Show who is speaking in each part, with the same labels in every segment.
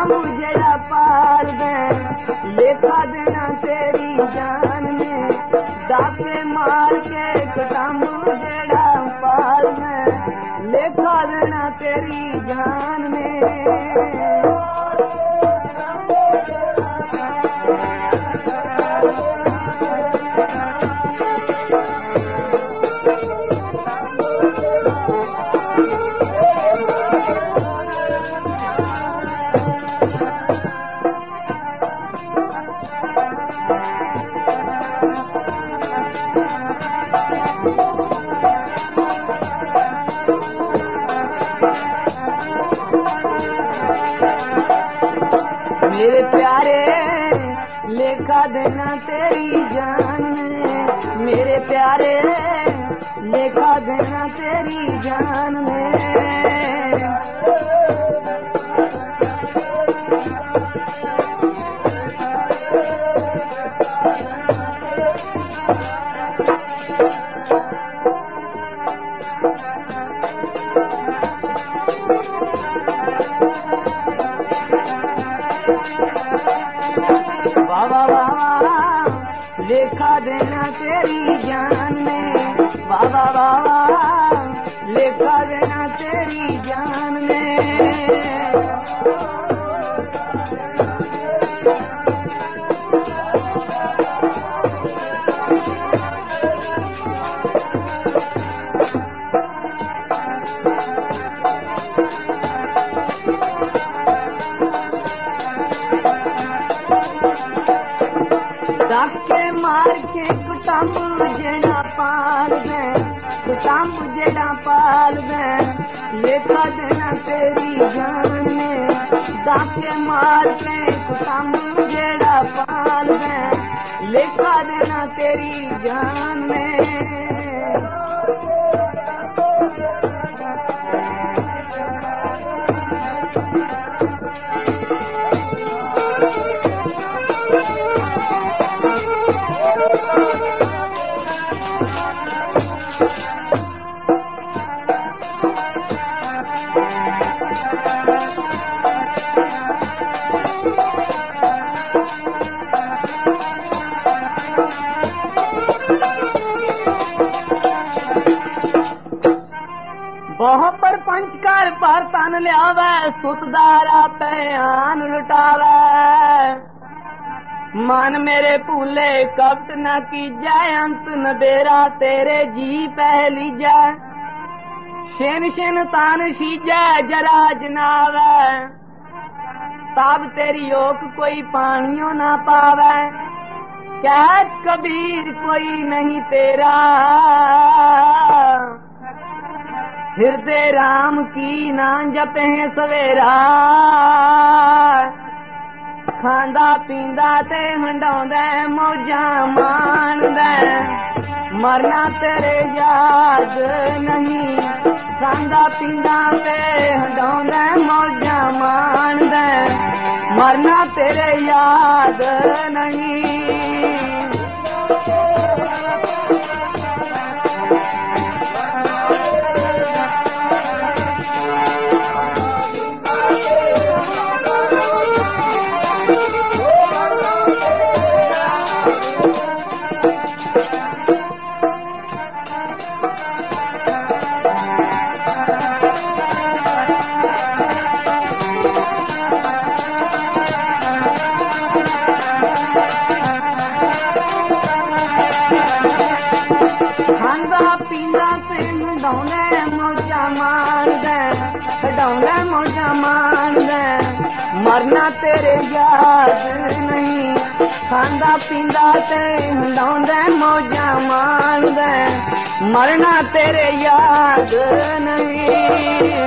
Speaker 1: कुटाम जेड़ा पाल दे लेखा देना तेरी जान में डाके मार के कुटाम जेड़ा पाल दे लेखा देना तेरी जान में मेरे प्यारे लेखा देना तेरी जान में मेरे प्यारे लेखा देना तेरी जान में वाह वाह वाह लेखा देना तेरी जान में वाह वाह वाह लेखा देना तेरी जान में डाके मार के कुटाम जेड़ा पाल दे कुटाम जेड़ा पाल दे लेखा देना तेरी जान में डाके मार के कुटाम जेड़ा पाल दे लेखा देना तेरी जान में बहुत पर पंचकार पर तन लियावे सुतदारा पैन लुटावे मन मेरे भूले कपट न कीजा अंत न बेरा तेरे जी पहली जा शेन शेन तान शीजा जरा जनावे तब तेरी ओक कोई पानियों ना पावे कहत कबीर कोई नहीं तेरा फिरते राम की ना जपे सवेरा खांदा पींदा ते हंडौंदा मौजा मानदा मरना तेरे याद नहीं खांदा पींदा ते हंडौंदा मौजा मानदा मरना तेरे याद नहीं मरना तेरे याद नहीं खांदा पींदा ते हंडौंदा मौजा मानदा मरना तेरे याद नहीं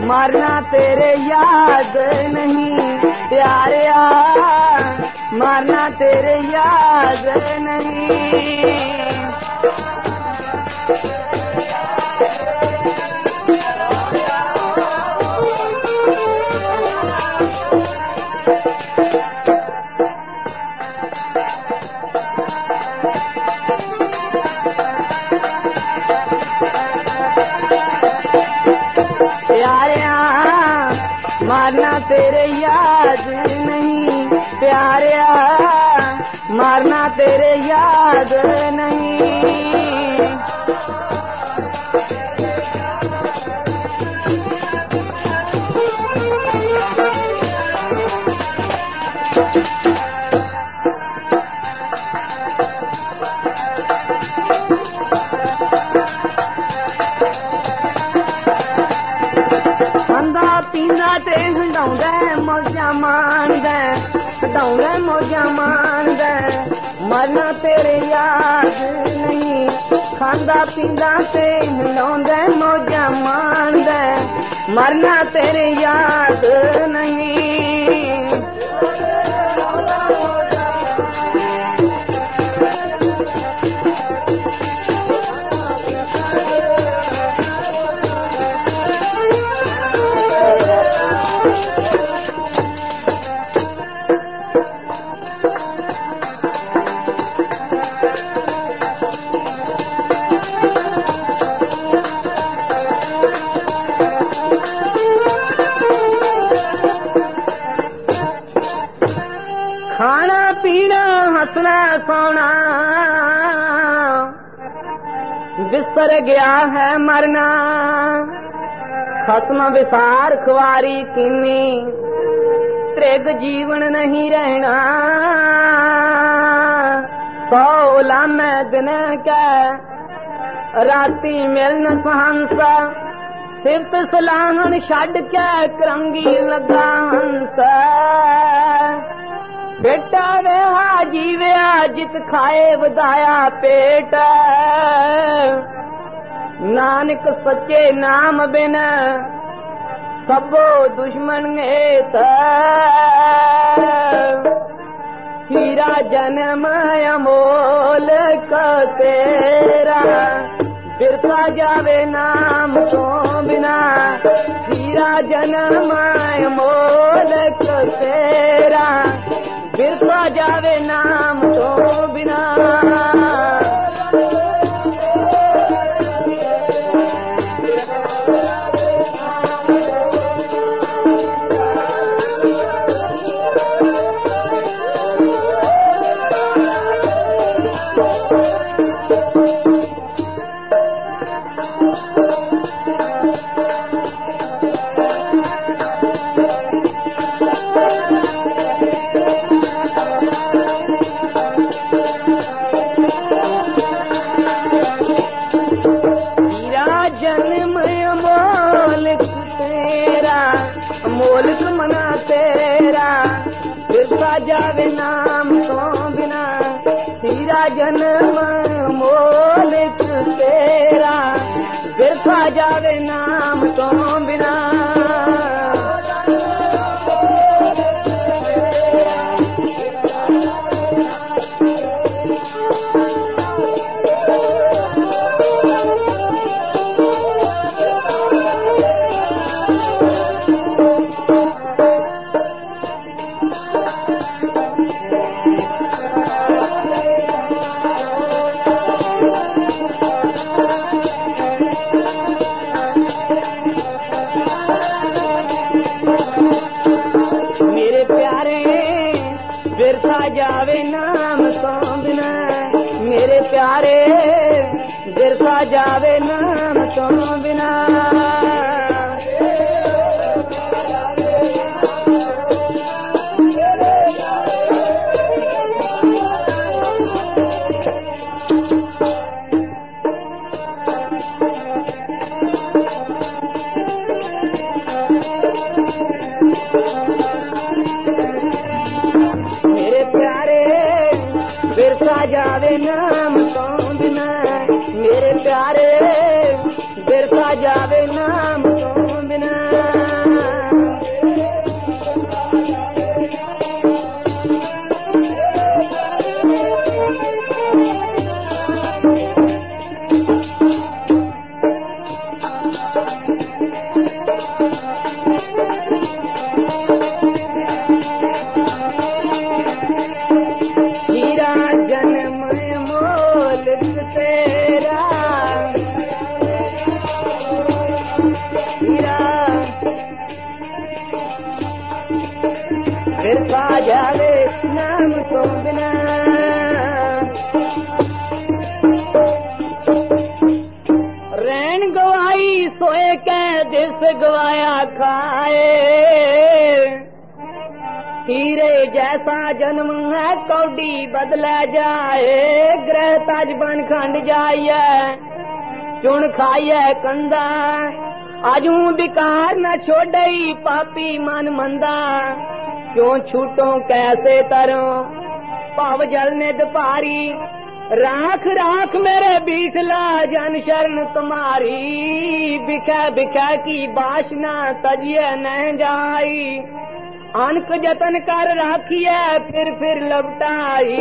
Speaker 1: मरना तेरे याद नहीं प्यारिया, मरना तेरे याद नहीं। मरना तेरे याद नहीं प्यारिया, मरना तेरे याद नहीं। ते हंडाउंदा मौजा मानदा, हंडाउंदा मौजा मानदा, मरना तेरे याद नहीं। खांदा पींदा ते हंडाउंदा मौजा मानदा, मरना तेरे याद नहीं। खाना पीना हंसना सोना बिस्तर गया है मरना, खत्म विसार खुआरी किन्नी त्रिग जीवन नहीं रहना। सौला में दिन के राती मिलन सहंसा, सिर्फ सलाहन छड़ के करंगी लगा हंस। बेटा वेहा जीवया जित खाए वधाया पेट, नानक सच्चे नाम बिन सबो दुश्मन हेत। हीरा जन्म अमोल तेरा, बिरसा जावे नाम तो बिना। हीरा जन्म अमोल तेरा, बिरसा जावे नाम तो बिना। मोलक मना तेरा, बिरसा जावे नाम तो बिना। हीरा जन्म मोलक तेरा, बिरसा जावे नाम तो बिना। बिरसा जावे नाम तो बिना, मेरे प्यारे बिरसा जावे नाम तो बिना। बिरसा जावे नाम तो बिना, मेरे प्यारे बिरसा जावे जावे नाम तो बिना रैन गवाई सोए के दिस गवाया खाए हीरे जैसा जन्म है कौडी बदला जाए ग्रह ताज बन खंड जाइए चुन खाइए कंदा आजू बिकार न छोड़ई पापी मन मंदा क्यों छूटो कैसे तरो पाव जलने दुपारी राख राख मेरे बीठला जन शरण तुम्हारी बिखा बिखा की बासना तजिए न जाई अनक जतन कर राखिए फिर लपटाई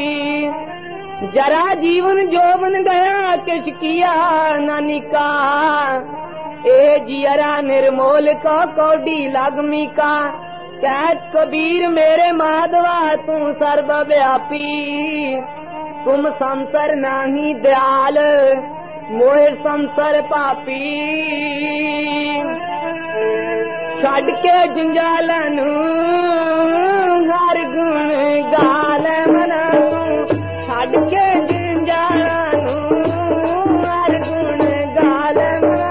Speaker 1: जरा जीवन जोबन गया किस किया नानी का ए जियरा निर्मोल का कौडी लागमी का कहत कबीर मेरे माधवा तू सर्वव्यापी तुम संसर नाही दयाल मोहे संसर पापी छड़ के जंजालन हर गुण गाल मना छड़ के जंजालन हर गुण गाल मना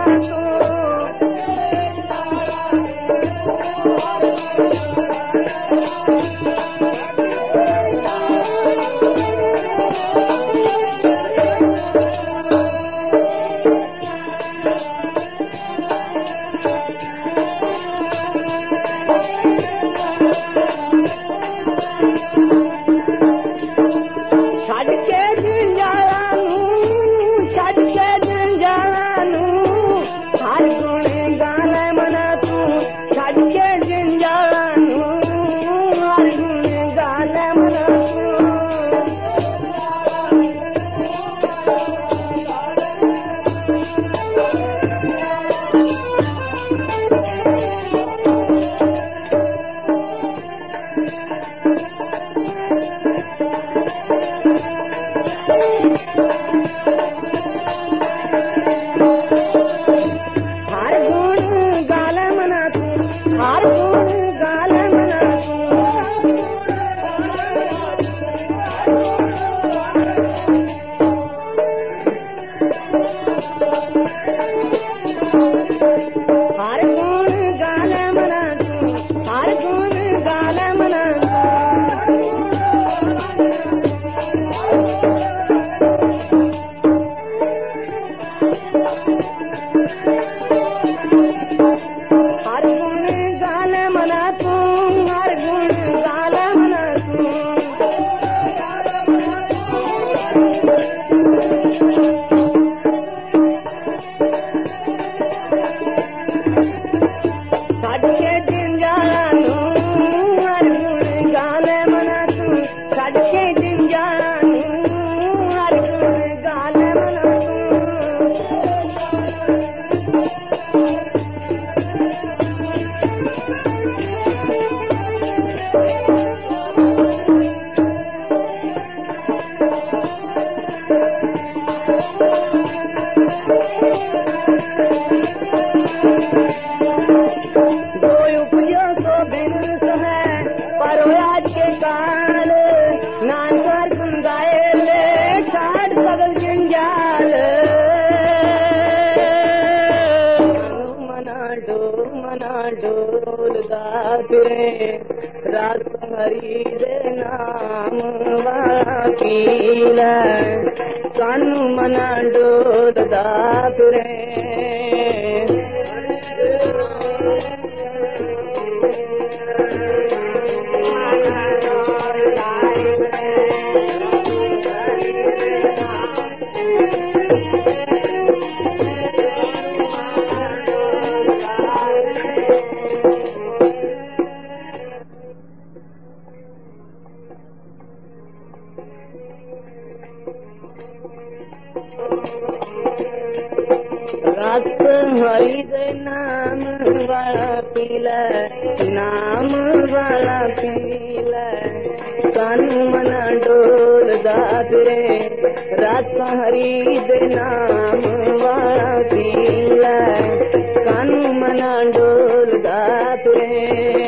Speaker 1: पी ले, नाम वाला पी ले, कानू मना डोलदा फिरे, रस हरी दे नाम वाला पी ले, कानू मना डोलदा फिरे।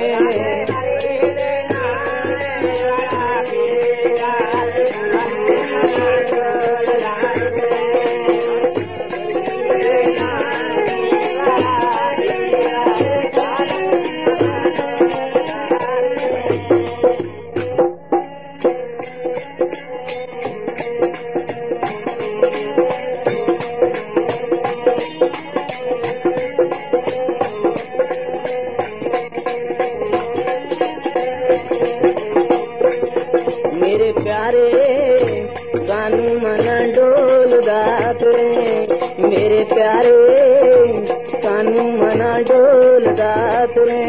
Speaker 1: मेरे प्यारे कानू मना डोलदा फिरे, मेरे प्यारे कानू मना डोलदा फिरे।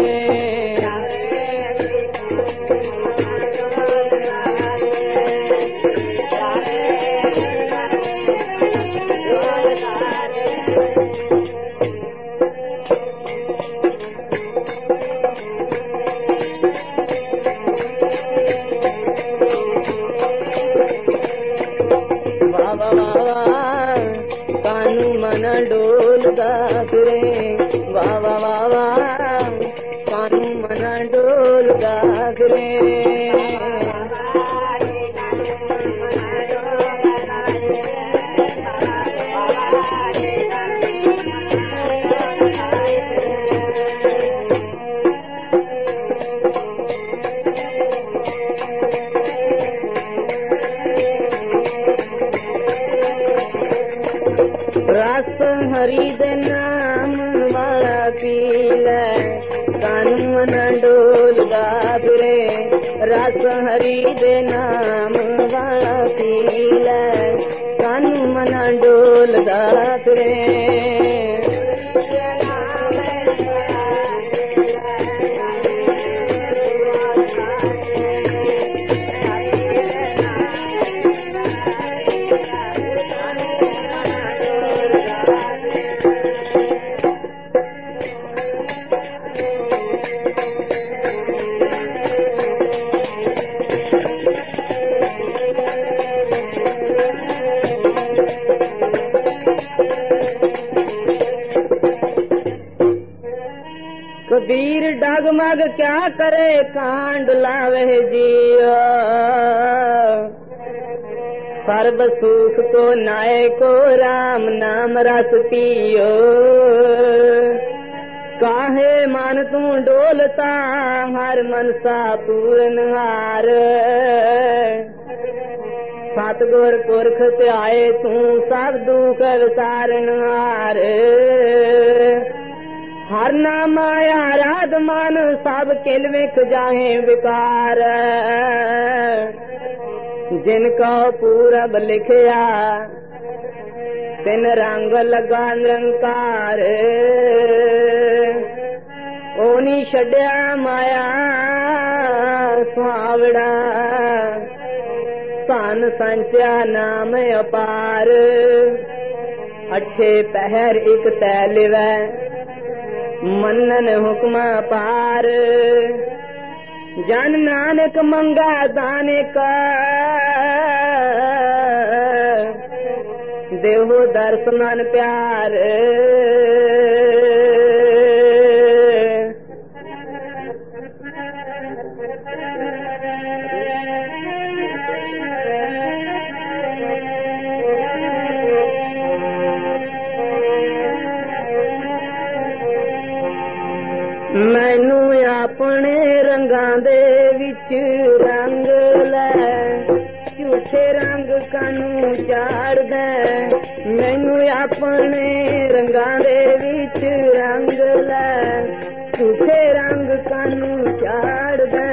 Speaker 1: कानू मना डोलदा फिरे, वाह वाह वाह वाह, कानू मना डोलदा फिरे। रस हरी दे नाम वाला पी ले, कानू मना डोलदा फिरे, रस हरी दे नाम वाला पी ले, कानू मना डोलदा फिरे। कबीर डगमग क्या करे कांड लावे जियो, सर्व सुख को नाय को राम नाम रस पियो। काहे मन तू डोलता हर मनसा पूरन हार, सतगुर पुरख ते आए तू सब दुख विसारन हार। हर नाम आया राध मन सब किल विख जाहे विकार, जिनका पूरब लिखया तिन रंग लगा निरंकार। ओनी छड्या माया सुहावड़ा, धन संचिया नाम अपार। अठे पहर एक तै लिवै मनन हुक्म पार। जन नानक मंगा दान का, देहो दर्शन प्यार। मैनू अपने रंगां दे विच रंग लै, झूठे रंग कानू चाड़ दे। मैनू अपने रंगां दे विच रंग लै, झूठे रंग कानू चाड़ दे।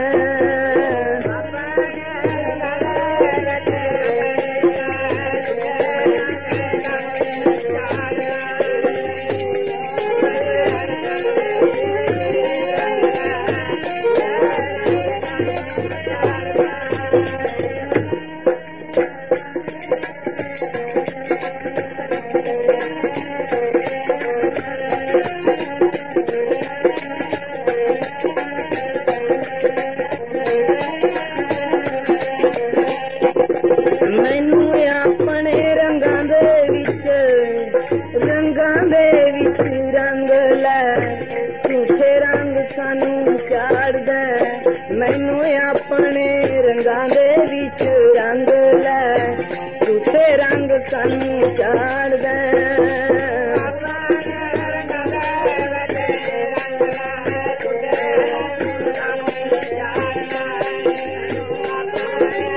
Speaker 1: रे